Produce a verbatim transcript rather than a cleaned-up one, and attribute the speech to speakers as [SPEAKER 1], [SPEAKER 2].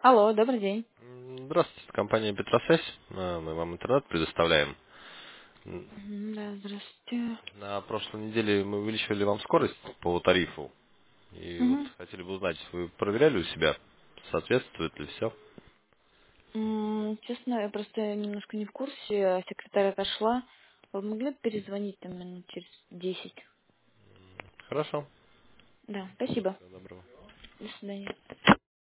[SPEAKER 1] Алло, добрый день.
[SPEAKER 2] М, Здравствуйте, это компания Петросвязь. А, Мы вам интернет предоставляем. М,
[SPEAKER 1] Мгм, да, здравствуйте.
[SPEAKER 2] На прошлой неделе мы увеличивали вам скорость по тарифу. И вот
[SPEAKER 1] Мгм.
[SPEAKER 2] хотели бы узнать, вы проверяли у себя, соответствует ли все?
[SPEAKER 1] М, Честно, я просто немножко не в курсе, а секретарь отошла. Вы могли бы перезвонить там минут через десять?
[SPEAKER 2] Хорошо.
[SPEAKER 1] Да, спасибо.
[SPEAKER 2] Всего доброго.
[SPEAKER 1] До свидания.